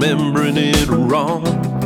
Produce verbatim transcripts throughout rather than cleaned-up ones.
remembering it wrong.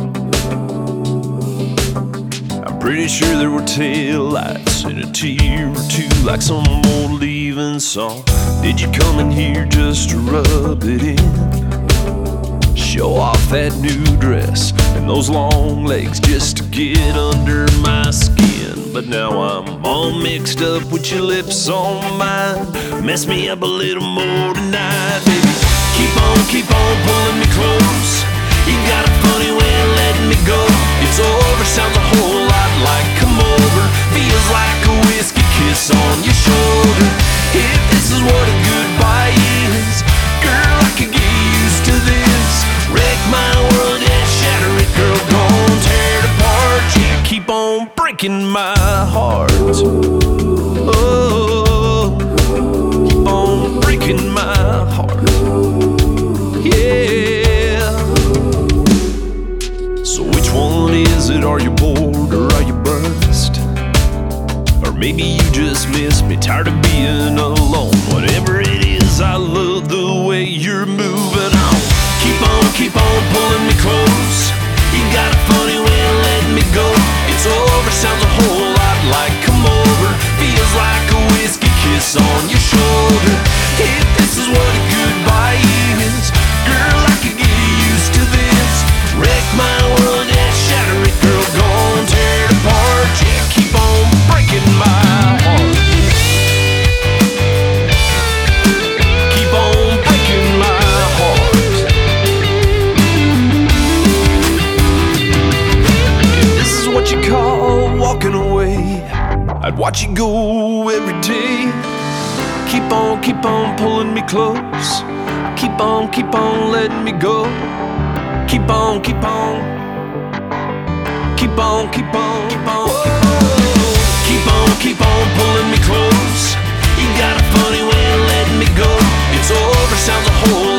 I'm pretty sure there were taillights and a tear or two, like some old leaving song. Did you come in here just to rub it in? Show off that new dress and those long legs just to get under my skin. But now I'm all mixed up with your lips on mine. Mess me up a little more tonight, baby. Keep on, keep on pulling me close. You got a funny way of letting me go. It's over, sounds a whole lot like come over. Feels like a whiskey kiss on your shoulder. If this is what a goodbye is, girl, I could get used to this. Wreck my world and shatter it, girl, don't tear it apart. Yeah, keep on breaking my heart. Oh, keep on breaking my heart. Yeah. So which one is it? Are you bored or are you bust? Or maybe you just miss me, tired of being alone. Whatever it is, I love the way you're moving on. Keep on, keep on pulling me close. You got a funny way of letting me go. It's over, sounds a whole lot like come over. Feels like a whiskey kiss on your shoulder. If this is what a goodbye is, girl, I could get used to this. Wreck my world and shatter it, girl, go and tear it apart. Yeah, keep on breaking my heart. Keep on breaking my heart. If this is what you call walking away, I'd watch you go every day. Keep on, keep on pulling me close. Keep on, keep on letting me go. Keep on, keep on. Keep on, keep on, keep on. Keep on, keep on pulling me close. You got a funny way of letting me go. It's over, sounds a whole